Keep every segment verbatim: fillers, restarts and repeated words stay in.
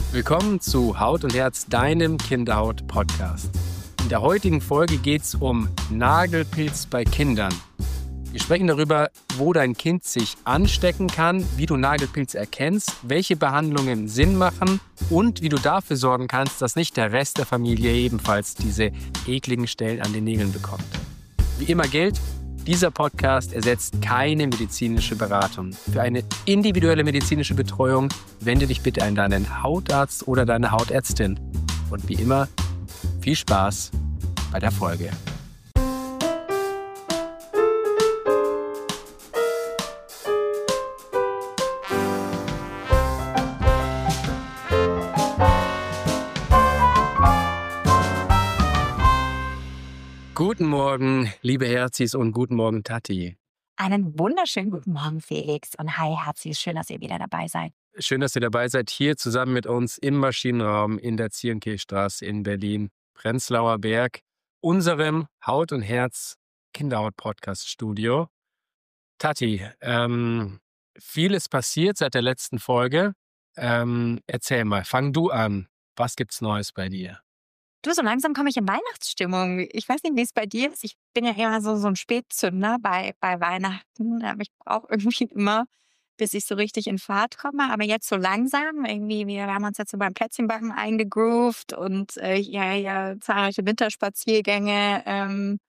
Willkommen zu Haut und Herz, deinem Kinderhaut-Podcast. In der heutigen Folge geht es um Nagelpilz bei Kindern. Wir sprechen darüber, wo dein Kind sich anstecken kann, wie du Nagelpilz erkennst, welche Behandlungen Sinn machen und wie du dafür sorgen kannst, dass nicht der Rest der Familie ebenfalls diese ekligen Stellen an den Nägeln bekommt. Wie immer gilt, dieser Podcast ersetzt keine medizinische Beratung. Für eine individuelle medizinische Betreuung wende dich bitte an deinen Hautarzt oder deine Hautärztin. Und wie immer, viel Spaß bei der Folge. Guten Morgen, liebe Herzis, und guten Morgen, Tati. Einen wunderschönen guten Morgen, Felix. Und hi, Herzis. Schön, dass ihr wieder dabei seid. Schön, dass ihr dabei seid, hier zusammen mit uns im Maschinenraum in der Zierenkirchstraße in Berlin, Prenzlauer Berg, unserem Haut und Herz Kinderhaut-Podcast-Studio. Tati, ähm, vieles passiert seit der letzten Folge. Ähm, erzähl mal, fang du an. Was gibt's Neues bei dir? Du, so langsam komme ich in Weihnachtsstimmung. Ich weiß nicht, wie es bei dir ist. Ich bin ja immer so, so ein Spätzünder bei, bei Weihnachten. Aber ich brauche irgendwie immer, bis ich so richtig in Fahrt komme. Aber jetzt so langsam, irgendwie, wir haben uns jetzt so beim Plätzchenbacken eingegroovt und äh, ja, ja, zahlreiche Winterspaziergänge ähm,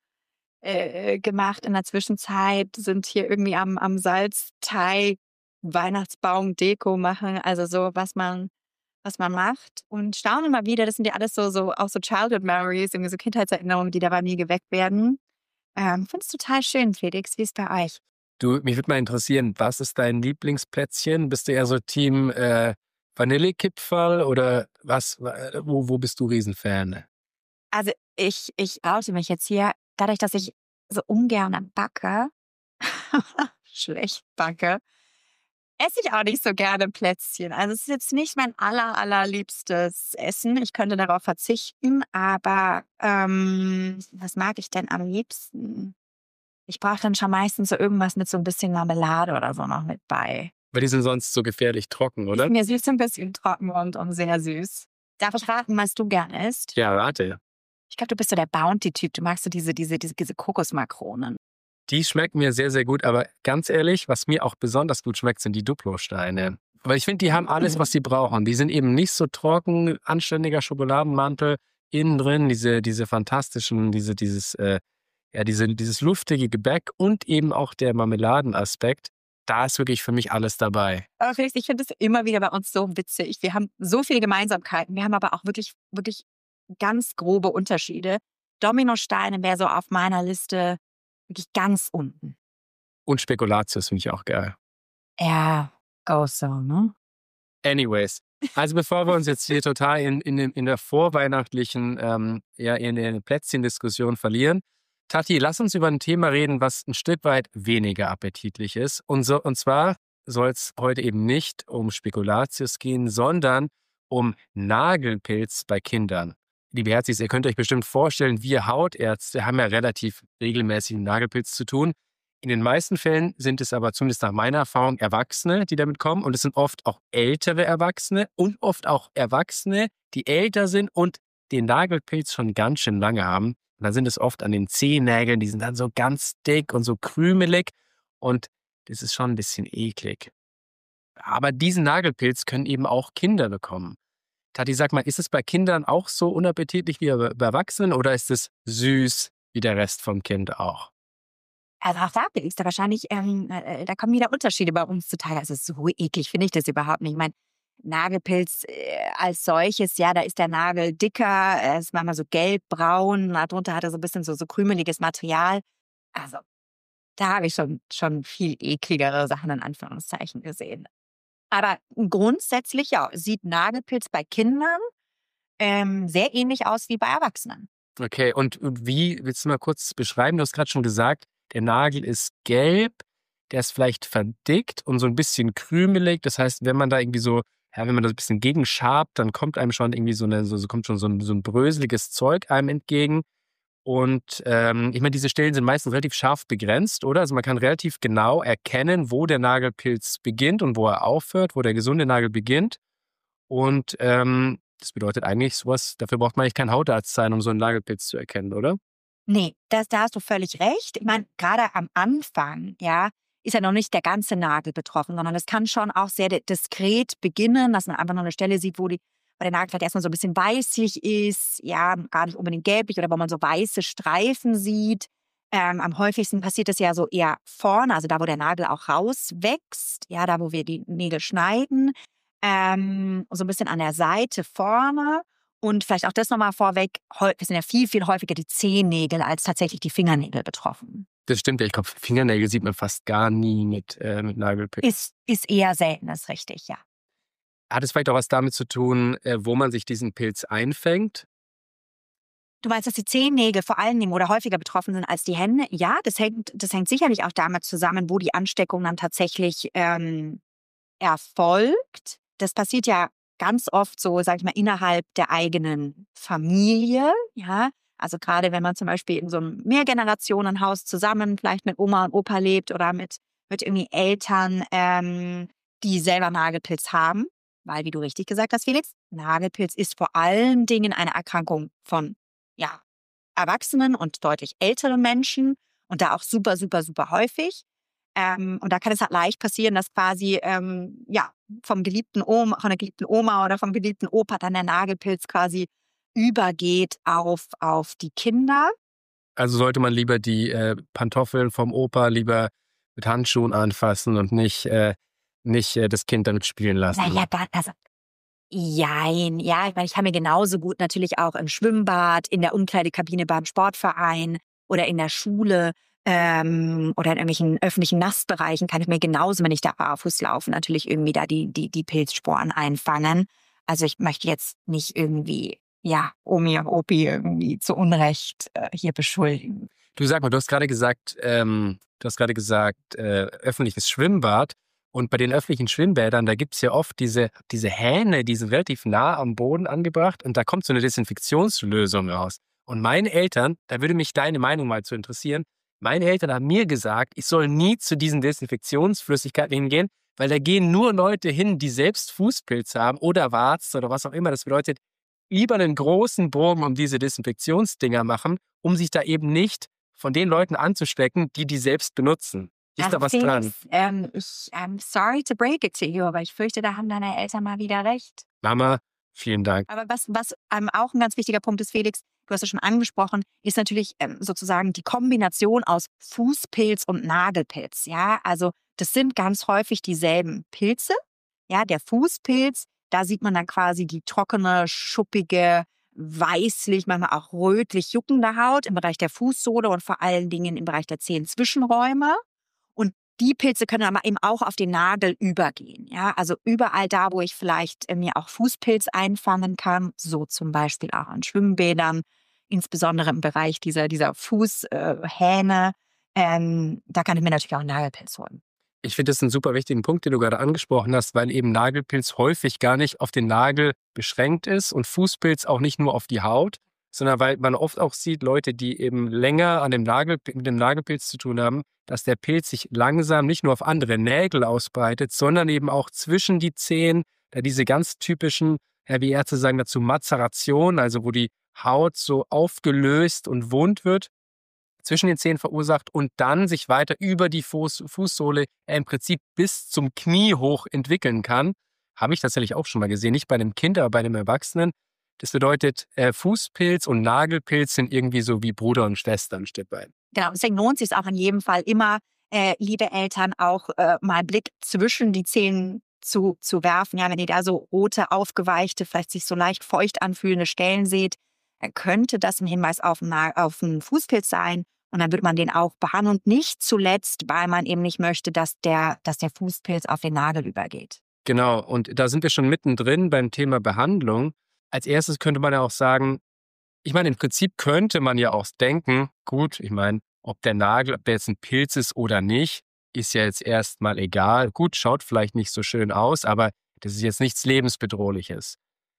äh, gemacht. In der Zwischenzeit sind hier irgendwie am, am Salzteig Weihnachtsbaum Deko machen. Also so, was man was man macht, und staune immer wieder, das sind ja alles so, so auch so Childhood Memories, irgendwie so Kindheitserinnerungen, die da bei mir geweckt werden. Ähm, finde es total schön, Felix. Wie ist es bei euch? Du, mich würde mal interessieren, was ist dein Lieblingsplätzchen? Bist du eher so Team äh, Vanillekipferl oder was? Wo, wo bist du Riesenfan? Also ich, ich oute mich jetzt hier, dadurch, dass ich so ungern backe, schlecht backe, esse ich auch nicht so gerne Plätzchen. Also es ist jetzt nicht mein aller, allerliebstes Essen. Ich könnte darauf verzichten, aber ähm, was mag ich denn am liebsten? Ich brauche dann schon meistens so irgendwas mit so ein bisschen Marmelade oder so noch mit bei. Weil die sind sonst so gefährlich trocken, oder? Mir süß ein bisschen trocken und, und sehr süß. Darf ich raten, was du gerne isst? Ja, rate. Ich glaube, du bist so der Bounty-Typ. Du magst so diese, diese, diese, diese Kokosmakronen. Die schmecken mir sehr, sehr gut, aber ganz ehrlich, was mir auch besonders gut schmeckt, sind die Duplo-Steine. Weil ich finde, die haben alles, was sie brauchen. Die sind eben nicht so trocken, anständiger Schokoladenmantel, innen drin diese, diese fantastischen, diese, dieses, äh, ja, diese, dieses luftige Gebäck und eben auch der Marmeladenaspekt. Da ist wirklich für mich alles dabei. Aber Felix, ich finde es immer wieder bei uns so witzig. Wir haben so viele Gemeinsamkeiten. Wir haben aber auch wirklich, wirklich ganz grobe Unterschiede. Dominosteine wäre so auf meiner Liste wirklich ganz unten. Und Spekulatius finde ich auch geil. Ja, go so, ne? Anyways, also bevor wir uns jetzt hier total in, in, in der vorweihnachtlichen, ähm, ja, in der Plätzchen-Diskussion verlieren, Tati, lass uns über ein Thema reden, was ein Stück weit weniger appetitlich ist. Und, so, und zwar soll es heute eben nicht um Spekulatius gehen, sondern um Nagelpilz bei Kindern. Liebe Herzis, ihr könnt euch bestimmt vorstellen, wir Hautärzte haben ja relativ regelmäßig mit Nagelpilz zu tun. In den meisten Fällen sind es aber, zumindest nach meiner Erfahrung, Erwachsene, die damit kommen. Und es sind oft auch ältere Erwachsene und oft auch Erwachsene, die älter sind und den Nagelpilz schon ganz schön lange haben. Und dann sind es oft an den Zehennägeln, die sind dann so ganz dick und so krümelig. Und das ist schon ein bisschen eklig. Aber diesen Nagelpilz können eben auch Kinder bekommen. Tati, sag mal, ist es bei Kindern auch so unappetitlich wie bei Erwachsenen oder ist es süß wie der Rest vom Kind auch? Also auch da bin ich da wahrscheinlich, ähm, äh, da kommen wieder Unterschiede bei uns zutage. Also so eklig finde ich das überhaupt nicht. Ich meine, Nagelpilz äh, als solches, ja, da ist der Nagel dicker, er ist manchmal so gelb-braun, darunter hat er so ein bisschen so, so krümeliges Material. Also da habe ich schon, schon viel ekligere Sachen in Anführungszeichen gesehen. Aber grundsätzlich, ja, sieht Nagelpilz bei Kindern ähm, sehr ähnlich aus wie bei Erwachsenen. Okay, und wie, willst du mal kurz beschreiben? Du hast gerade schon gesagt, der Nagel ist gelb, der ist vielleicht verdickt und so ein bisschen krümelig. Das heißt, wenn man da irgendwie so, ja, wenn man da ein bisschen gegenschabt, dann kommt einem schon irgendwie so, eine, so, so kommt schon so ein, so ein bröseliges Zeug einem entgegen. Und ähm, ich meine, diese Stellen sind meistens relativ scharf begrenzt, oder? Also man kann relativ genau erkennen, wo der Nagelpilz beginnt und wo er aufhört, wo der gesunde Nagel beginnt. Und ähm, das bedeutet eigentlich sowas, dafür braucht man eigentlich kein Hautarzt sein, um so einen Nagelpilz zu erkennen, oder? Nee, das, da hast du völlig recht. Ich meine, gerade am Anfang, ja, ist ja noch nicht der ganze Nagel betroffen, sondern es kann schon auch sehr di- diskret beginnen, dass man einfach nur eine Stelle sieht, wo, die, wo der Nagel vielleicht erstmal so ein bisschen weißlich ist, ja, gar nicht unbedingt gelblich oder wo man so weiße Streifen sieht. Ähm, am häufigsten passiert das ja so eher vorne, also da, wo der Nagel auch rauswächst, ja, da, wo wir die Nägel schneiden, ähm, so ein bisschen an der Seite vorne. Und vielleicht auch das nochmal vorweg, häu- es sind ja viel, viel häufiger die Zehennägel als tatsächlich die Fingernägel betroffen. Das stimmt ja. Ich glaube, Fingernägel sieht man fast gar nie mit, äh, mit Nagelpilz. Ist, ist eher selten, das ist richtig, ja. Hat es vielleicht auch was damit zu tun, äh, wo man sich diesen Pilz einfängt? Du meinst, dass die Zehennägel vor allen Dingen oder häufiger betroffen sind als die Hände? Ja, das hängt, das hängt sicherlich auch damit zusammen, wo die Ansteckung dann tatsächlich ähm, erfolgt. Das passiert ja ganz oft so, sag ich mal, innerhalb der eigenen Familie. Ja, also gerade wenn man zum Beispiel in so einem Mehrgenerationenhaus zusammen vielleicht mit Oma und Opa lebt oder mit, mit irgendwie Eltern, ähm, die selber Nagelpilz haben. Weil, wie du richtig gesagt hast, Felix, Nagelpilz ist vor allen Dingen eine Erkrankung von ja, Erwachsenen und deutlich älteren Menschen und da auch super, super, super häufig. Ähm, und da kann es halt leicht passieren, dass quasi ähm, ja, vom geliebten Oma, von der geliebten Oma oder vom geliebten Opa dann der Nagelpilz quasi übergeht auf, auf die Kinder. Also sollte man lieber die äh, Pantoffeln vom Opa lieber mit Handschuhen anfassen und nicht, äh, nicht äh, das Kind damit spielen lassen. Naja, da, also, jein, ja, ich meine, ich kann mir genauso gut natürlich auch im Schwimmbad, in der Umkleidekabine beim Sportverein oder in der Schule ähm, oder in irgendwelchen öffentlichen Nassbereichen kann ich mir genauso, wenn ich da barfuß laufe, natürlich irgendwie da die, die, die Pilzsporen einfangen. Also ich möchte jetzt nicht irgendwie, ja, Omi und Opi irgendwie zu Unrecht äh, hier beschuldigen. Du, sag mal, du hast gerade gesagt, ähm, du hast gerade gesagt, äh, öffentliches Schwimmbad. Und bei den öffentlichen Schwimmbädern, da gibt's ja oft diese, diese Hähne, die sind relativ nah am Boden angebracht und da kommt so eine Desinfektionslösung raus. Und meine Eltern, da würde mich deine Meinung mal zu interessieren, meine Eltern haben mir gesagt, ich soll nie zu diesen Desinfektionsflüssigkeiten hingehen, weil da gehen nur Leute hin, die selbst Fußpilze haben oder Warzen oder was auch immer. Das bedeutet, lieber einen großen Bogen um diese Desinfektionsdinger machen, um sich da eben nicht von den Leuten anzustecken, die die selbst benutzen. Ist Also da was dran? Felix, ähm, ich, I'm sorry to break it to you, aber ich fürchte, da haben deine Eltern mal wieder recht. Mama, vielen Dank. Aber was, was ähm, auch ein ganz wichtiger Punkt ist, Felix, du hast es schon angesprochen, ist natürlich ähm, sozusagen die Kombination aus Fußpilz und Nagelpilz. Ja, also das sind ganz häufig dieselben Pilze. Ja, der Fußpilz, da sieht man dann quasi die trockene, schuppige, weißlich, manchmal auch rötlich juckende Haut im Bereich der Fußsohle und vor allen Dingen im Bereich der Zehenzwischenräume. Und die Pilze können aber eben auch auf den Nagel übergehen. Ja, also überall da, wo ich vielleicht äh, mir auch Fußpilz einfangen kann, so zum Beispiel auch an Schwimmbädern, insbesondere im Bereich dieser, dieser Fußhähne, ähm, da kann ich mir natürlich auch einen Nagelpilz holen. Ich finde das einen super wichtigen Punkt, den du gerade angesprochen hast, weil eben Nagelpilz häufig gar nicht auf den Nagel beschränkt ist und Fußpilz auch nicht nur auf die Haut, sondern weil man oft auch sieht, Leute, die eben länger an dem Nagel, mit dem Nagelpilz zu tun haben, dass der Pilz sich langsam nicht nur auf andere Nägel ausbreitet, sondern eben auch zwischen die Zehen, da diese ganz typischen, ja, wie Ärzte sagen dazu, Mazeration, also wo die Haut so aufgelöst und wund wird, zwischen den Zehen verursacht und dann sich weiter über die Fuß, Fußsohle äh, im Prinzip bis zum Knie hoch entwickeln kann. Habe ich tatsächlich auch schon mal gesehen. Nicht bei einem Kind, aber bei einem Erwachsenen. Das bedeutet, äh, Fußpilz und Nagelpilz sind irgendwie so wie Bruder und Schwester ein Stück weit. Genau, deswegen lohnt es sich auch in jedem Fall immer, äh, liebe Eltern, auch äh, mal einen Blick zwischen die Zehen zu, zu werfen. Ja, wenn ihr da so rote, aufgeweichte, vielleicht sich so leicht feucht anfühlende Stellen seht, dann könnte das ein Hinweis auf einen, Na- auf einen Fußpilz sein. Und dann wird man den auch behandeln. Und nicht zuletzt, weil man eben nicht möchte, dass der, dass der Fußpilz auf den Nagel übergeht. Genau, und da sind wir schon mittendrin beim Thema Behandlung. Als erstes könnte man ja auch sagen, ich meine, im Prinzip könnte man ja auch denken, gut, ich meine, ob der Nagel, ob der jetzt ein Pilz ist oder nicht, ist ja jetzt erstmal egal. Gut, schaut vielleicht nicht so schön aus, aber das ist jetzt nichts Lebensbedrohliches.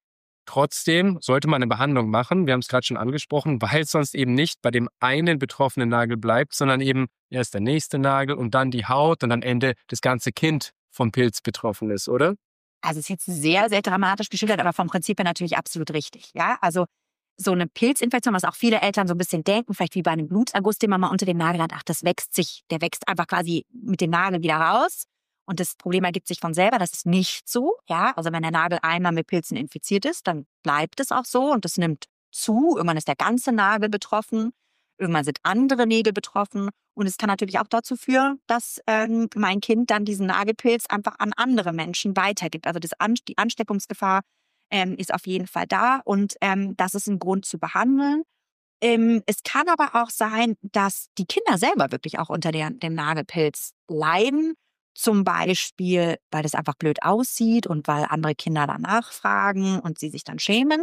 Trotzdem sollte man eine Behandlung machen, wir haben es gerade schon angesprochen, weil es sonst eben nicht bei dem einen betroffenen Nagel bleibt, sondern eben erst der nächste Nagel und dann die Haut und am Ende das ganze Kind vom Pilz betroffen ist, oder? Also es ist jetzt sehr, sehr dramatisch geschildert, aber vom Prinzip her natürlich absolut richtig. Ja, also so eine Pilzinfektion, was auch viele Eltern so ein bisschen denken, vielleicht wie bei einem Bluterguss, den man mal unter dem Nagel hat, ach, das wächst sich, der wächst einfach quasi mit dem Nagel wieder raus und das Problem ergibt sich von selber. Das ist nicht so. Ja, also wenn der Nagel einmal mit Pilzen infiziert ist, dann bleibt es auch so und das nimmt zu. Irgendwann ist der ganze Nagel betroffen, irgendwann sind andere Nägel betroffen und es kann natürlich auch dazu führen, dass ähm, mein Kind dann diesen Nagelpilz einfach an andere Menschen weitergibt. Also das An- die Ansteckungsgefahr ähm, ist auf jeden Fall da und ähm, das ist ein Grund zu behandeln. Ähm, es kann aber auch sein, dass die Kinder selber wirklich auch unter der, dem Nagelpilz leiden. Zum Beispiel, weil das einfach blöd aussieht und weil andere Kinder danach fragen und sie sich dann schämen.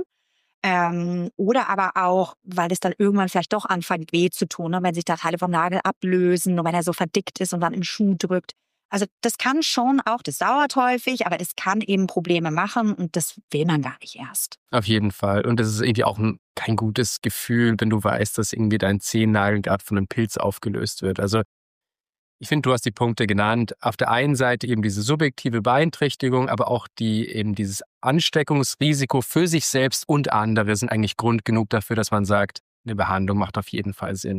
Ähm, oder aber auch, weil es dann irgendwann vielleicht doch anfängt weh zu tun, ne, wenn sich da Teile vom Nagel ablösen und wenn er so verdickt ist und dann im Schuh drückt. Also das kann schon auch, das dauert häufig, aber es kann eben Probleme machen und das will man gar nicht erst. Auf jeden Fall. Und es ist irgendwie auch ein, kein gutes Gefühl, wenn du weißt, dass irgendwie dein Zehennagel gerade von einem Pilz aufgelöst wird. Also ich finde, du hast die Punkte genannt. Auf der einen Seite eben diese subjektive Beeinträchtigung, aber auch die eben dieses Ansteckungsrisiko für sich selbst und andere sind eigentlich Grund genug dafür, dass man sagt, eine Behandlung macht auf jeden Fall Sinn.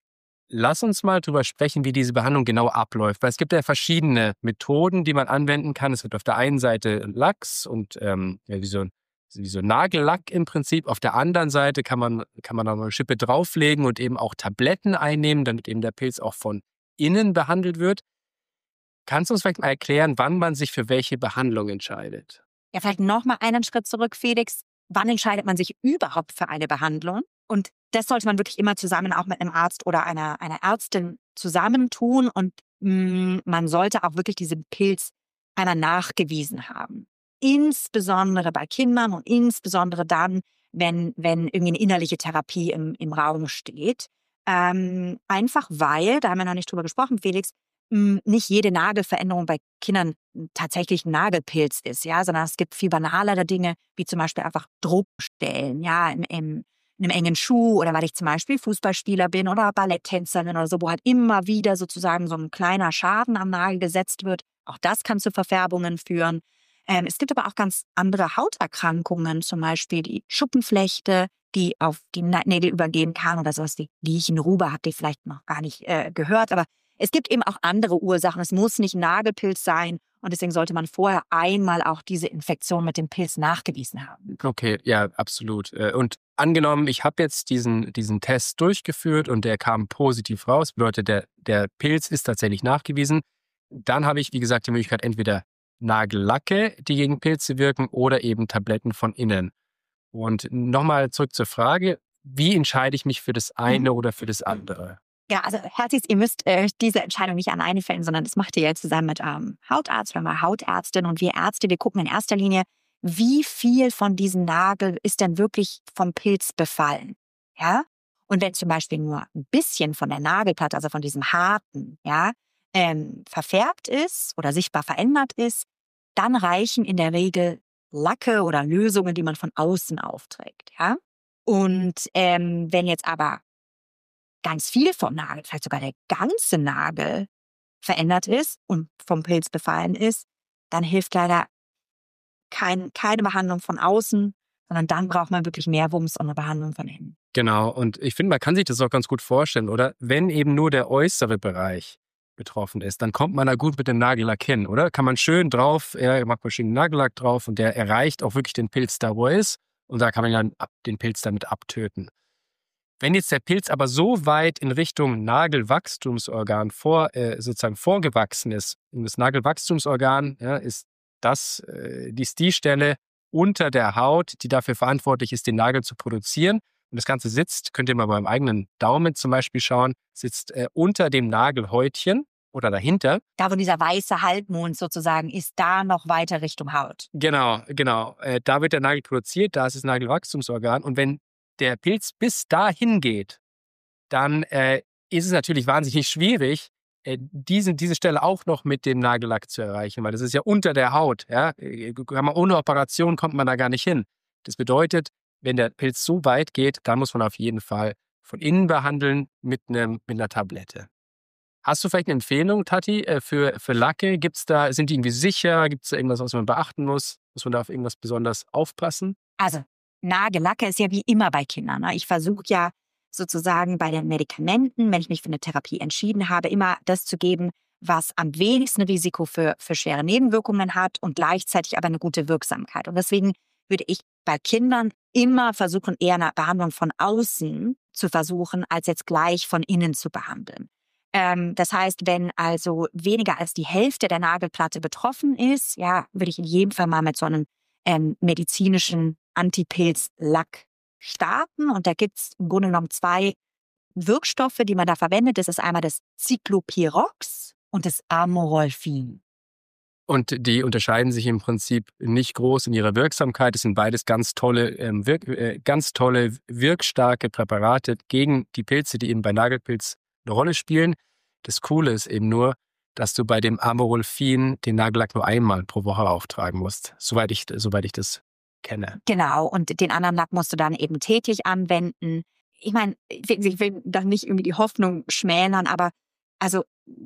Lass uns mal drüber sprechen, wie diese Behandlung genau abläuft, weil es gibt ja verschiedene Methoden, die man anwenden kann. Es gibt auf der einen Seite Lachs und ähm, ja, wie so ein wie so Nagellack im Prinzip. Auf der anderen Seite kann man, kann man noch eine Schippe drauflegen und eben auch Tabletten einnehmen, damit eben der Pilz auch von innen behandelt wird. Kannst du uns vielleicht mal erklären, wann man sich für welche Behandlung entscheidet? Ja, vielleicht noch mal einen Schritt zurück, Felix. Wann entscheidet man sich überhaupt für eine Behandlung? Und das sollte man wirklich immer zusammen auch mit einem Arzt oder einer, einer Ärztin zusammentun. Und mh, man sollte auch wirklich diesen Pilz einmal nachgewiesen haben. Insbesondere bei Kindern und insbesondere dann, wenn, wenn irgendwie eine innerliche Therapie im, im Raum steht. Ähm, einfach weil, da haben wir noch nicht drüber gesprochen, Felix, mh, nicht jede Nagelveränderung bei Kindern tatsächlich ein Nagelpilz ist, ja, sondern es gibt viel banalere Dinge, wie zum Beispiel einfach Druckstellen, ja, im, im, in einem engen Schuh oder weil ich zum Beispiel Fußballspieler bin oder Balletttänzerin oder so, wo halt immer wieder sozusagen so ein kleiner Schaden am Nagel gesetzt wird. Auch das kann zu Verfärbungen führen. Ähm, es gibt aber auch ganz andere Hauterkrankungen, zum Beispiel die Schuppenflechte, die auf die Nägel übergehen kann oder sowas wie Giechenrube, habt ihr vielleicht noch gar nicht äh, gehört, aber es gibt eben auch andere Ursachen. Es muss nicht ein Nagelpilz sein und deswegen sollte man vorher einmal auch diese Infektion mit dem Pilz nachgewiesen haben. Okay, ja, absolut. Äh, Und angenommen, ich habe jetzt diesen, diesen Test durchgeführt und der kam positiv raus, bedeutet, der, der Pilz ist tatsächlich nachgewiesen. Dann habe ich, wie gesagt, die Möglichkeit, entweder Nagellacke, die gegen Pilze wirken, oder eben Tabletten von innen. Und nochmal zurück zur Frage, wie entscheide ich mich für das eine Mhm. oder für das andere? Ja, also Herzis, ihr müsst äh, diese Entscheidung nicht alleine fällen, sondern das macht ihr ja zusammen mit eurem Hautarzt oder mal Hautärztin. Und wir Ärzte, wir gucken in erster Linie, wie viel von diesem Nagel ist denn wirklich vom Pilz befallen. Ja? Und wenn zum Beispiel nur ein bisschen von der Nagelplatte, also von diesem harten, ja, ähm, verfärbt ist oder sichtbar verändert ist, dann reichen in der Regel Lacke oder Lösungen, die man von außen aufträgt. Ja? Und ähm, wenn jetzt aber ganz viel vom Nagel, vielleicht sogar der ganze Nagel verändert ist und vom Pilz befallen ist, dann hilft leider kein, keine Behandlung von außen, sondern dann braucht man wirklich mehr Wumms und eine Behandlung von innen. Genau, und ich finde, man kann sich das auch ganz gut vorstellen, oder? Wenn eben nur der äußere Bereich betroffen ist, dann kommt man da gut mit dem Nagellack hin, oder? Kann man schön drauf, er macht verschiedenen Nagellack drauf und der erreicht auch wirklich den Pilz da, wo er ist. Und da kann man dann ab, den Pilz damit abtöten. Wenn jetzt der Pilz aber so weit in Richtung Nagelwachstumsorgan vor, äh, sozusagen vorgewachsen ist, und das Nagelwachstumsorgan ja, ist das, äh, die, ist die Stelle unter der Haut, die dafür verantwortlich ist, den Nagel zu produzieren. Und das Ganze sitzt, könnt ihr mal beim eigenen Daumen zum Beispiel schauen, sitzt äh, unter dem Nagelhäutchen oder dahinter. Da, wo dieser weiße Halbmond sozusagen ist, da noch weiter Richtung Haut. Genau, genau. Äh, da wird der Nagel produziert, da ist das Nagelwachstumsorgan. Und wenn der Pilz bis dahin geht, dann äh, ist es natürlich wahnsinnig schwierig, äh, diese, diese Stelle auch noch mit dem Nagellack zu erreichen, weil das ist ja unter der Haut. Ja? Äh, Ohne Operation kommt man da gar nicht hin. Das bedeutet, wenn der Pilz so weit geht, dann muss man auf jeden Fall von innen behandeln mit, einem, mit einer Tablette. Hast du vielleicht eine Empfehlung, Tati, äh, für, für Lacke? Gibt's da, sind die irgendwie sicher? Gibt es da irgendwas, was man beachten muss? Muss man da auf irgendwas besonders aufpassen? Also Nagellacke ist ja wie immer bei Kindern. Ne? Ich versuche ja sozusagen bei den Medikamenten, wenn ich mich für eine Therapie entschieden habe, immer das zu geben, was am wenigsten Risiko für, für schwere Nebenwirkungen hat und gleichzeitig aber eine gute Wirksamkeit. Und deswegen würde ich bei Kindern immer versuchen, eher eine Behandlung von außen zu versuchen, als jetzt gleich von innen zu behandeln. Ähm, das heißt, wenn also weniger als die Hälfte der Nagelplatte betroffen ist, ja, würde ich in jedem Fall mal mit so einem ähm, medizinischen Antipilzlack starten. Und da gibt es im Grunde genommen zwei Wirkstoffe, die man da verwendet. Das ist einmal das Cyclopirox und das Amorolfin. Und die unterscheiden sich im Prinzip nicht groß in ihrer Wirksamkeit. Es sind beides ganz tolle, ähm, wirk, äh, ganz tolle, wirkstarke Präparate gegen die Pilze, die eben bei Nagelpilz eine Rolle spielen. Das Coole ist eben nur, dass du bei dem Amorolfin den Nagellack nur einmal pro Woche auftragen musst, soweit ich, soweit ich das kenne. Genau, und den anderen Lack musst du dann eben täglich anwenden. Ich meine, ich will da nicht irgendwie die Hoffnung schmälern, aber also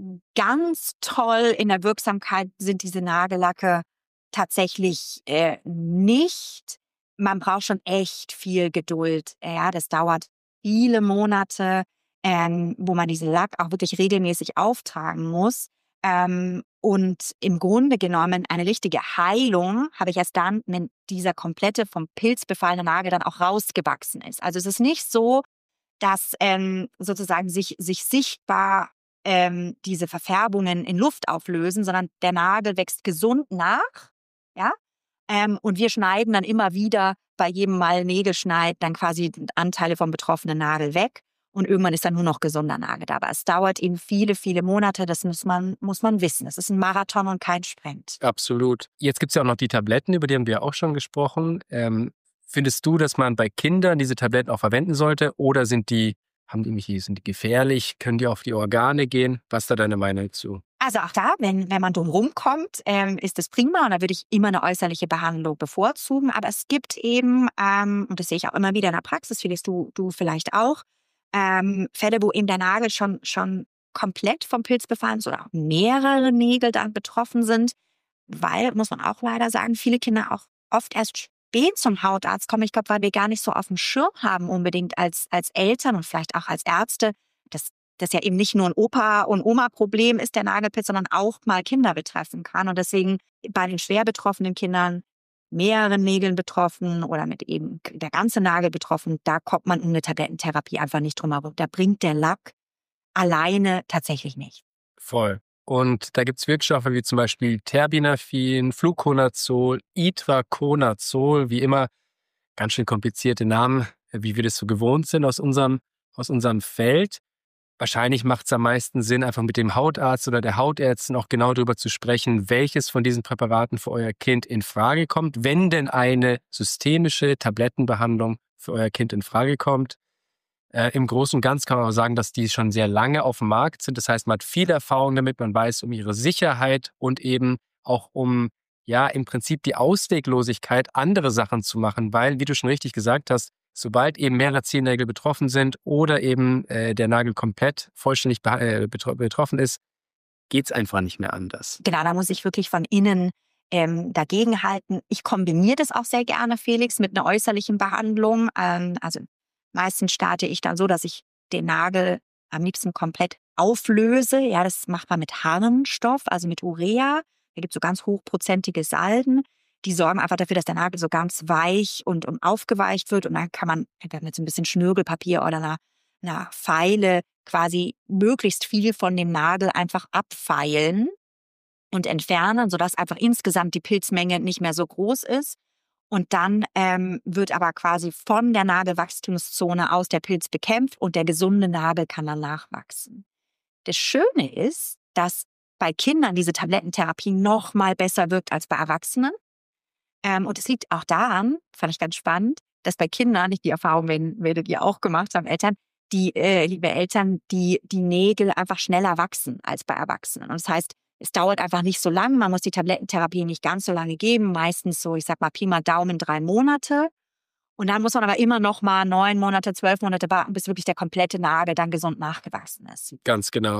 ganz toll in der Wirksamkeit sind diese Nagellacke tatsächlich äh, nicht. Man braucht schon echt viel Geduld. Ja, das dauert viele Monate, ähm, wo man diesen Lack auch wirklich regelmäßig auftragen muss. Ähm, und im Grunde genommen eine richtige Heilung habe ich erst dann, wenn dieser komplette vom Pilz befallene Nagel dann auch rausgewachsen ist. Also es ist nicht so, dass ähm, sozusagen sich, sich sichtbar ähm, diese Verfärbungen in Luft auflösen, sondern der Nagel wächst gesund nach, ja, ähm, und wir schneiden dann immer wieder bei jedem Mal Nägel schneiden, dann quasi Anteile vom betroffenen Nagel weg und irgendwann ist dann nur noch gesunder Nagel da. Aber es dauert eben viele, viele Monate, das muss man, muss man wissen. Es ist ein Marathon und kein Sprint. Absolut. Jetzt gibt es ja auch noch die Tabletten, über die haben wir auch schon gesprochen. Ähm, findest du, dass man bei Kindern diese Tabletten auch verwenden sollte oder sind die Haben die mich, sind die gefährlich? Können die auf die Organe gehen? Was ist da deine Meinung zu? Also auch da, wenn, wenn man drum rumkommt, ähm, ist das prima und da würde ich immer eine äußerliche Behandlung bevorzugen. Aber es gibt eben, ähm, und das sehe ich auch immer wieder in der Praxis, Felix, du, du vielleicht auch, ähm, Fälle, wo eben der Nagel schon, schon komplett vom Pilz befallen ist oder auch mehrere Nägel dann betroffen sind. Weil, muss man auch leider sagen, viele Kinder auch oft erst spät zum Hautarzt kommen. Ich glaube, weil wir gar nicht so auf dem Schirm haben unbedingt als, als Eltern und vielleicht auch als Ärzte, dass das ja eben nicht nur ein Opa- und Oma-Problem ist, der Nagelpilz, sondern auch mal Kinder betreffen kann. Und deswegen bei den schwer betroffenen Kindern, mehreren Nägeln betroffen oder mit eben der ganze Nagel betroffen, da kommt man um eine Tablettentherapie einfach nicht drum herum. Da bringt der Lack alleine tatsächlich nicht. Voll. Und da gibt es Wirkstoffe wie zum Beispiel Terbinafin, Fluconazol, Itraconazol, wie immer ganz schön komplizierte Namen, wie wir das so gewohnt sind aus unserem, aus unserem Feld. Wahrscheinlich macht es am meisten Sinn, einfach mit dem Hautarzt oder der Hautärztin auch genau darüber zu sprechen, welches von diesen Präparaten für euer Kind in Frage kommt, wenn denn eine systemische Tablettenbehandlung für euer Kind in Frage kommt. Äh, Im Großen und Ganzen kann man auch sagen, dass die schon sehr lange auf dem Markt sind. Das heißt, man hat viel Erfahrung damit, man weiß um ihre Sicherheit und eben auch um, ja, im Prinzip die Ausweglosigkeit, andere Sachen zu machen, weil, wie du schon richtig gesagt hast, sobald eben mehrere Zehennägel betroffen sind oder eben äh, der Nagel komplett vollständig beh- äh, betro- betroffen ist, geht es einfach nicht mehr anders. Genau, da muss ich wirklich von innen ähm, dagegenhalten. Ich kombiniere das auch sehr gerne, Felix, mit einer äußerlichen Behandlung. Ähm, also meistens starte ich dann so, dass ich den Nagel am liebsten komplett auflöse. Ja, das macht man mit Harnstoff, also mit Urea. Da gibt es so ganz hochprozentige Salben. Die sorgen einfach dafür, dass der Nagel so ganz weich und, und aufgeweicht wird. Und dann kann man mit so ein bisschen Schnürgelpapier oder einer, einer Feile quasi möglichst viel von dem Nagel einfach abfeilen und entfernen, sodass einfach insgesamt die Pilzmenge nicht mehr so groß ist. Und dann ähm, wird aber quasi von der Nagelwachstumszone aus der Pilz bekämpft und der gesunde Nagel kann dann nachwachsen. Das Schöne ist, dass bei Kindern diese Tablettentherapie noch mal besser wirkt als bei Erwachsenen. Ähm, und es liegt auch daran, fand ich ganz spannend, dass bei Kindern, nicht die Erfahrung werden, werdet ihr auch gemacht haben, Eltern, die, äh, liebe Eltern, die, die Nägel einfach schneller wachsen als bei Erwachsenen. Und das heißt, es dauert einfach nicht so lang, man muss die Tablettentherapie nicht ganz so lange geben, meistens so, ich sag mal, Pi mal Daumen, drei Monate. Und dann muss man aber immer noch mal neun Monate, zwölf Monate warten, bis wirklich der komplette Nagel dann gesund nachgewachsen ist. Ganz genau.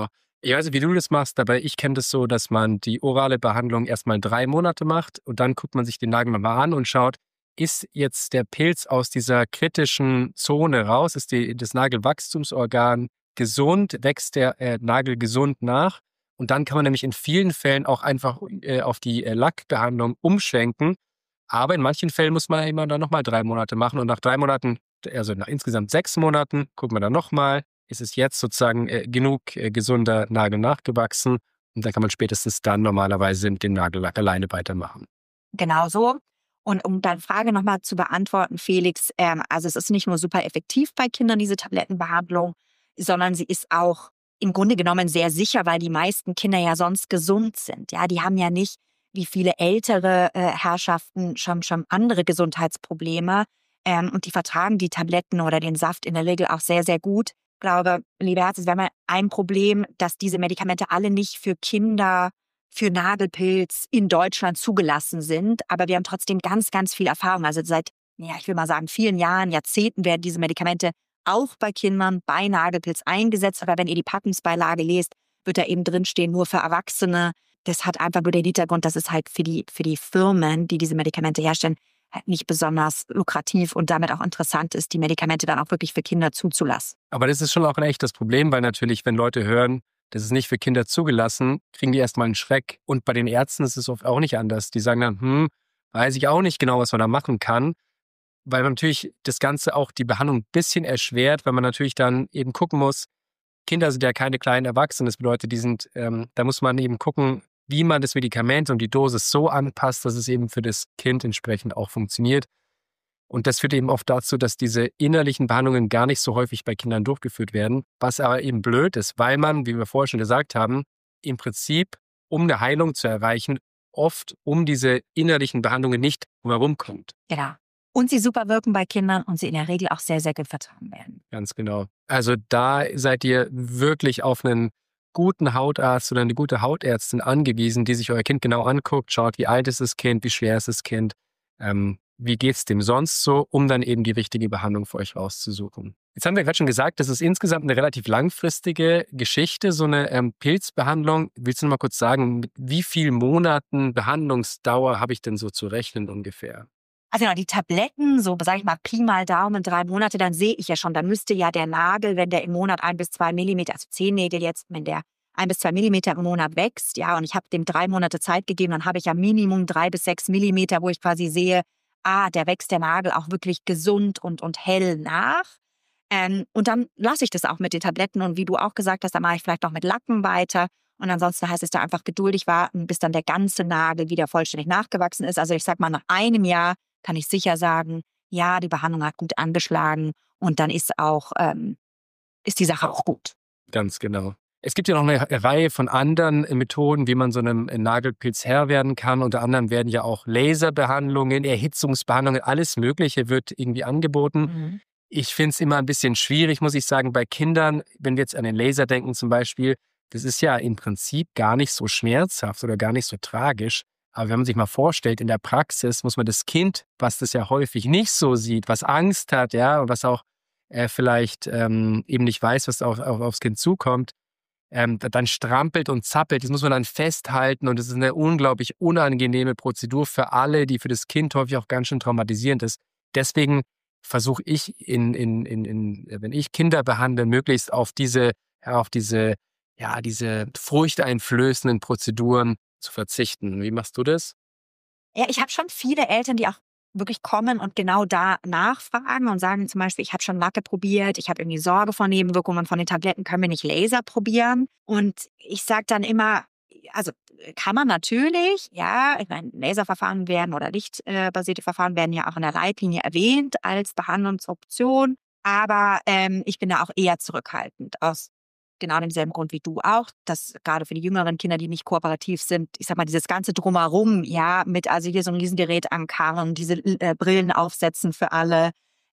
Ich weiß nicht, wie du das machst, aber ich kenne das so, dass man die orale Behandlung erstmal drei Monate macht und dann guckt man sich den Nagel nochmal an und schaut, ist jetzt der Pilz aus dieser kritischen Zone raus? Ist die, das Nagelwachstumsorgan gesund? Wächst der äh, Nagel gesund nach? Und dann kann man nämlich in vielen Fällen auch einfach äh, auf die äh, Lackbehandlung umschwenken. Aber in manchen Fällen muss man immer dann nochmal drei Monate machen. Und nach drei Monaten, also nach insgesamt sechs Monaten, guckt man dann nochmal, ist es jetzt sozusagen äh, genug äh, gesunder Nagel nachgewachsen. Und dann kann man spätestens dann normalerweise mit dem Nagellack alleine weitermachen. Genau so. Und um deine Frage nochmal zu beantworten, Felix, ähm, also es ist nicht nur super effektiv bei Kindern, diese Tablettenbehandlung, sondern sie ist auch im Grunde genommen sehr sicher, weil die meisten Kinder ja sonst gesund sind. Ja, die haben ja nicht, wie viele ältere äh, Herrschaften, schon, schon andere Gesundheitsprobleme. Ähm, und die vertragen die Tabletten oder den Saft in der Regel auch sehr, sehr gut. Ich glaube, liebe Ärzte, wir haben ja ein Problem, dass diese Medikamente alle nicht für Kinder für Nagelpilz in Deutschland zugelassen sind. Aber wir haben trotzdem ganz, ganz viel Erfahrung. Also seit, ja, ich will mal sagen, vielen Jahren, Jahrzehnten werden diese Medikamente auch bei Kindern bei Nagelpilz eingesetzt. Aber wenn ihr die Packungsbeilage lest, wird da eben drinstehen, nur für Erwachsene. Das hat einfach nur den Hintergrund, dass es halt für die, für die Firmen, die diese Medikamente herstellen, halt nicht besonders lukrativ und damit auch interessant ist, die Medikamente dann auch wirklich für Kinder zuzulassen. Aber das ist schon auch ein echtes Problem, weil natürlich, wenn Leute hören, das ist nicht für Kinder zugelassen, kriegen die erstmal einen Schreck. Und bei den Ärzten ist es oft auch nicht anders. Die sagen dann, hm, weiß ich auch nicht genau, was man da machen kann. Weil man natürlich das Ganze auch die Behandlung ein bisschen erschwert, weil man natürlich dann eben gucken muss, Kinder sind ja keine kleinen Erwachsenen. Das bedeutet, die sind, ähm, da muss man eben gucken, wie man das Medikament und die Dosis so anpasst, dass es eben für das Kind entsprechend auch funktioniert. Und das führt eben oft dazu, dass diese innerlichen Behandlungen gar nicht so häufig bei Kindern durchgeführt werden, was aber eben blöd ist, weil man, wie wir vorher schon gesagt haben, im Prinzip, um eine Heilung zu erreichen, oft um diese innerlichen Behandlungen nicht drumherum kommt. Genau. Und sie super wirken bei Kindern und sie in der Regel auch sehr, sehr gut vertragen werden. Ganz genau. Also da seid ihr wirklich auf einen guten Hautarzt oder eine gute Hautärztin angewiesen, die sich euer Kind genau anguckt, schaut, wie alt ist das Kind, wie schwer ist das Kind, ähm, wie geht es dem sonst so, um dann eben die richtige Behandlung für euch rauszusuchen. Jetzt haben wir gerade schon gesagt, das ist insgesamt eine relativ langfristige Geschichte, so eine ähm, Pilzbehandlung. Willst du noch mal kurz sagen, mit wie vielen Monaten Behandlungsdauer habe ich denn so zu rechnen ungefähr? Also genau, die Tabletten, so sage ich mal Pi mal Daumen, drei Monate, dann sehe ich ja schon, dann müsste ja der Nagel, wenn der im Monat ein bis zwei Millimeter, also Zehennägel jetzt, wenn der ein bis zwei Millimeter im Monat wächst, ja, und ich habe dem drei Monate Zeit gegeben, dann habe ich ja Minimum drei bis sechs Millimeter, wo ich quasi sehe, ah, der wächst der Nagel auch wirklich gesund und, und hell nach. Ähm, und dann lasse ich das auch mit den Tabletten und wie du auch gesagt hast, dann mache ich vielleicht noch mit Lacken weiter. Und ansonsten heißt es da einfach geduldig warten, bis dann der ganze Nagel wieder vollständig nachgewachsen ist. Also ich sag mal, nach einem Jahr kann ich sicher sagen, ja, die Behandlung hat gut angeschlagen und dann ist auch, ähm, ist die Sache auch gut. Ganz genau. Es gibt ja noch eine Reihe von anderen Methoden, wie man so einem Nagelpilz Herr werden kann. Unter anderem werden ja auch Laserbehandlungen, Erhitzungsbehandlungen, alles Mögliche wird irgendwie angeboten. Mhm. Ich finde es immer ein bisschen schwierig, muss ich sagen, bei Kindern, wenn wir jetzt an den Laser denken zum Beispiel, das ist ja im Prinzip gar nicht so schmerzhaft oder gar nicht so tragisch. Aber wenn man sich mal vorstellt, in der Praxis muss man das Kind, was das ja häufig nicht so sieht, was Angst hat, ja, und was auch äh, vielleicht ähm, eben nicht weiß, was auf, auf, aufs Kind zukommt, ähm, dann strampelt und zappelt. Das muss man dann festhalten und das ist eine unglaublich unangenehme Prozedur für alle, die für das Kind häufig auch ganz schön traumatisierend ist. Deswegen versuche ich, in, in, in, in, wenn ich Kinder behandle, möglichst auf diese, ja, auf diese, ja, diese furchteinflößenden Prozeduren zu verzichten. Wie machst du das? Ja, ich habe schon viele Eltern, die auch wirklich kommen und genau da nachfragen und sagen zum Beispiel, ich habe schon Lacke probiert, ich habe irgendwie Sorge vor Nebenwirkungen von den Tabletten, können wir nicht Laser probieren? Und ich sage dann immer, also kann man natürlich, ja, ich meine, Laserverfahren werden oder lichtbasierte Verfahren werden ja auch in der Leitlinie erwähnt als Behandlungsoption, aber ähm, ich bin da auch eher zurückhaltend aus genau demselben Grund wie du auch, dass gerade für die jüngeren Kinder, die nicht kooperativ sind, ich sag mal, dieses ganze Drumherum, ja, mit also hier so ein Riesengerät ankarren, diese äh, Brillen aufsetzen für alle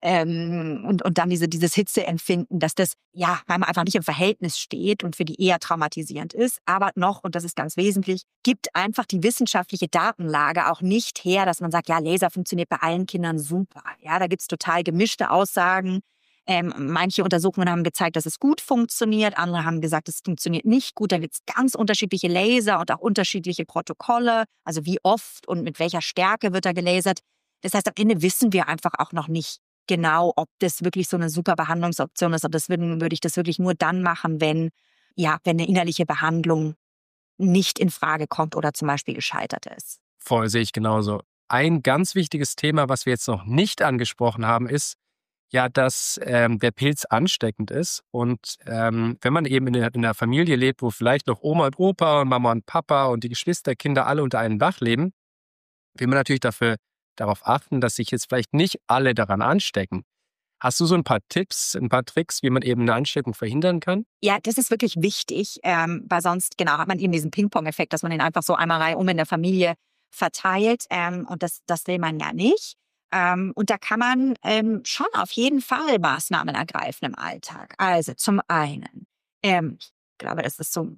ähm, und, und dann diese, dieses Hitzeempfinden, dass das, ja, manchmal einfach nicht im Verhältnis steht und für die eher traumatisierend ist. Aber noch, und das ist ganz wesentlich, gibt einfach die wissenschaftliche Datenlage auch nicht her, dass man sagt, ja, Laser funktioniert bei allen Kindern super. Ja, da gibt's total gemischte Aussagen. Ähm, manche Untersuchungen haben gezeigt, dass es gut funktioniert. Andere haben gesagt, es funktioniert nicht gut. Da gibt es ganz unterschiedliche Laser und auch unterschiedliche Protokolle. Also wie oft und mit welcher Stärke wird da gelasert. Das heißt, am Ende wissen wir einfach auch noch nicht genau, ob das wirklich so eine super Behandlungsoption ist. Und das würde, würde ich das wirklich nur dann machen, wenn, ja, wenn eine innerliche Behandlung nicht in Frage kommt oder zum Beispiel gescheitert ist. Voll, sehe ich genauso. Ein ganz wichtiges Thema, was wir jetzt noch nicht angesprochen haben, ist ja, dass ähm, der Pilz ansteckend ist. Und ähm, wenn man eben in der, in einer Familie lebt, wo vielleicht noch Oma und Opa und Mama und Papa und die Geschwisterkinder alle unter einem Dach leben, will man natürlich dafür, darauf achten, dass sich jetzt vielleicht nicht alle daran anstecken. Hast du so ein paar Tipps, ein paar Tricks, wie man eben eine Ansteckung verhindern kann? Ja, das ist wirklich wichtig, ähm, weil sonst genau hat man eben diesen Ping-Pong-Effekt, dass man den einfach so einmal reihum in der Familie verteilt. Ähm, und das, das will man ja nicht. Ähm, und da kann man ähm, schon auf jeden Fall Maßnahmen ergreifen im Alltag. Also zum einen, ähm, ich glaube, das ist so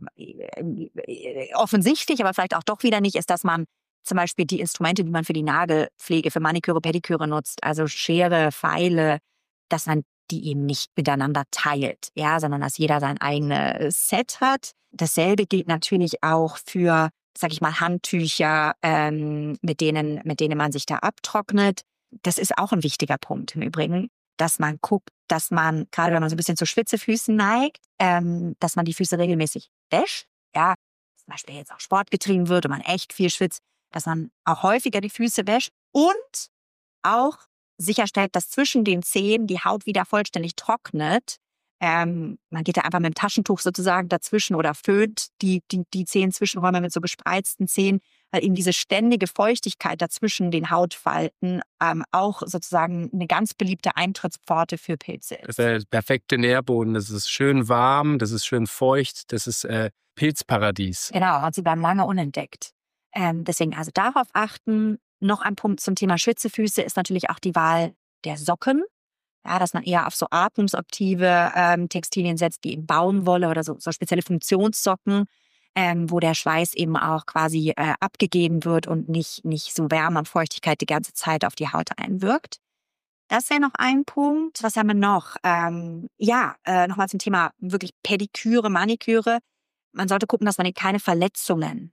äh, offensichtlich, aber vielleicht auch doch wieder nicht, ist, dass man zum Beispiel die Instrumente, die man für die Nagelpflege, für Maniküre, Pediküre nutzt, also Schere, Feile, dass man die eben nicht miteinander teilt, ja, sondern dass jeder sein eigenes Set hat. Dasselbe gilt natürlich auch für, sag ich mal, Handtücher, ähm, mit denen, mit denen man sich da abtrocknet. Das ist auch ein wichtiger Punkt im Übrigen, dass man guckt, dass man, gerade wenn man so ein bisschen zu Schwitzefüßen neigt, ähm, dass man die Füße regelmäßig wäscht. Ja, zum Beispiel jetzt auch Sport getrieben wird und man echt viel schwitzt, dass man auch häufiger die Füße wäscht und auch sicherstellt, dass zwischen den Zehen die Haut wieder vollständig trocknet. Ähm, man geht da einfach mit dem Taschentuch sozusagen dazwischen oder föhnt die, die, die Zehenzwischenräume mit so gespreizten Zehen, weil eben diese ständige Feuchtigkeit dazwischen den Hautfalten ähm, auch sozusagen eine ganz beliebte Eintrittspforte für Pilze ist. Das ist der perfekte Nährboden. Das ist schön warm, das ist schön feucht, das ist äh, Pilzparadies. Genau, und sie bleiben lange unentdeckt. Ähm, deswegen also darauf achten. Noch ein Punkt zum Thema Schwitzefüße ist natürlich auch die Wahl der Socken. Ja, dass man eher auf so atmungsaktive ähm, Textilien setzt, wie eben Baumwolle oder so, so spezielle Funktionssocken, ähm, wo der Schweiß eben auch quasi äh, abgegeben wird und nicht, nicht so Wärme und Feuchtigkeit die ganze Zeit auf die Haut einwirkt. Das wäre noch ein Punkt. Was haben wir noch? Ähm, ja, äh, nochmal zum Thema wirklich Pediküre, Maniküre. Man sollte gucken, dass man keine Verletzungen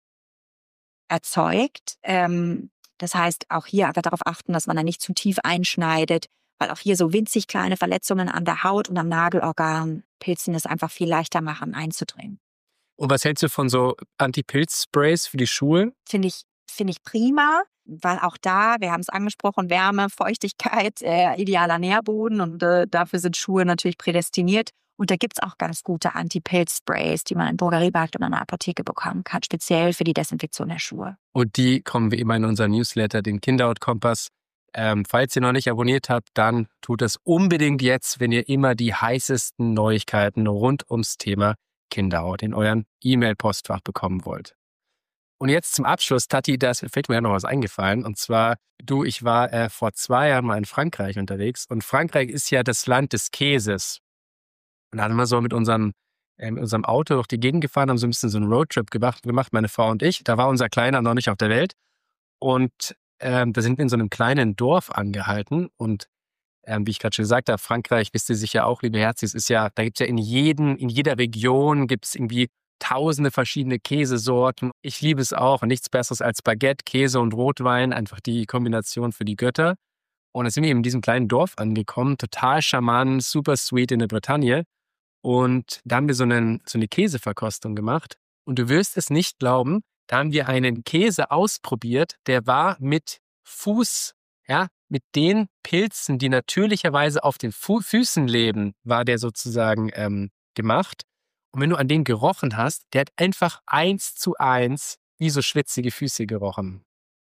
erzeugt. Ähm, das heißt, auch hier einfach darauf achten, dass man da nicht zu tief einschneidet, weil auch hier so winzig kleine Verletzungen an der Haut und am Nagelorgan Pilzen es einfach viel leichter machen, einzudringen. Und was hältst du von so Anti-Pilz-Sprays für die Schuhe? Finde ich, finde ich prima, weil auch da, wir haben es angesprochen, Wärme, Feuchtigkeit, äh, idealer Nährboden und äh, dafür sind Schuhe natürlich prädestiniert. Und da gibt es auch ganz gute Anti-Pilz-Sprays, die man im Drogeriemarkt oder in der Apotheke bekommen kann, speziell für die Desinfektion der Schuhe. Und die kommen wie immer in unseren Newsletter, den Kinderhaut-Kompass. Ähm, falls ihr noch nicht abonniert habt, dann tut das unbedingt jetzt, wenn ihr immer die heißesten Neuigkeiten rund ums Thema Kinderhaut in euren E-Mail-Postfach bekommen wollt. Und jetzt zum Abschluss, Tati, da fällt mir ja noch was eingefallen. Und zwar, du, ich war äh, vor zwei Jahren mal in Frankreich unterwegs. Und Frankreich ist ja das Land des Käses. Und da haben wir so mit unserem, äh, mit unserem Auto durch die Gegend gefahren, haben so ein bisschen so einen Roadtrip gemacht, gemacht, meine Frau und ich. Da war unser Kleiner noch nicht auf der Welt. Und ähm, da sind wir in so einem kleinen Dorf angehalten. Und ähm, wie ich gerade schon gesagt habe, Frankreich, wisst ihr sicher auch, liebe Herzis, ist ja, da gibt es ja in jedem, in jeder Region gibt es irgendwie tausende verschiedene Käsesorten. Ich liebe es auch. Und nichts Besseres als Baguette, Käse und Rotwein. Einfach die Kombination für die Götter. Und dann sind wir in diesem kleinen Dorf angekommen. Total charmant, super sweet in der Bretagne. Und da haben wir so, einen, so eine Käseverkostung gemacht. Und du wirst es nicht glauben, da haben wir einen Käse ausprobiert, der war mit Fuß, ja, mit den Pilzen, die natürlicherweise auf den Fu- Füßen leben, war der sozusagen ähm, gemacht. Und wenn du an den gerochen hast, der hat einfach eins zu eins wie so schwitzige Füße gerochen.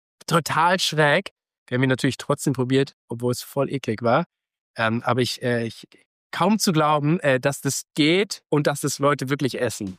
Total schräg. Wir haben ihn natürlich trotzdem probiert, obwohl es voll eklig war. Ähm, aber ich, äh, ich kaum zu glauben, äh, dass das geht und dass das Leute wirklich essen.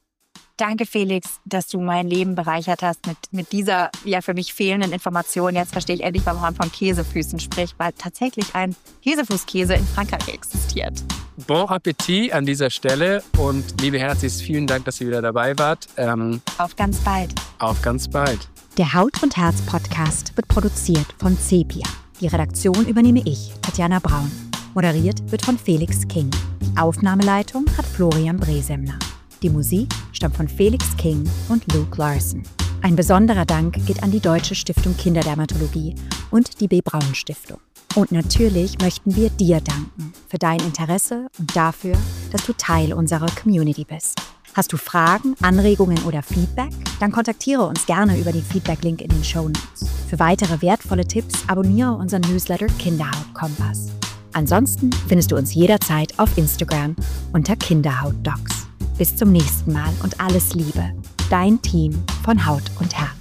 Danke, Felix, dass du mein Leben bereichert hast mit, mit dieser ja für mich fehlenden Information. Jetzt verstehe ich endlich, warum man von Käsefüßen spricht, weil tatsächlich ein Käsefußkäse in Frankreich existiert. Bon Appetit an dieser Stelle und liebe Herzis, vielen Dank, dass ihr wieder dabei wart. Ähm, auf ganz bald. Auf ganz bald. Der Haut und Herz Podcast wird produziert von Sepia. Die Redaktion übernehme ich, Tatjana Braun. Moderiert wird von Felix King. Aufnahmeleitung hat Florian Bresemner. Die Musik stammt von Felix King und Luke Larson. Ein besonderer Dank geht an die Deutsche Stiftung Kinderdermatologie und die B. Braun Stiftung. Und natürlich möchten wir dir danken für dein Interesse und dafür, dass du Teil unserer Community bist. Hast du Fragen, Anregungen oder Feedback? Dann kontaktiere uns gerne über den Feedback-Link in den Shownotes. Für weitere wertvolle Tipps abonniere unseren Newsletter Kinderhaut-Kompass. Ansonsten findest du uns jederzeit auf Instagram unter Kinderhaut Docs. Bis zum nächsten Mal und alles Liebe. Dein Team von Haut und Herz.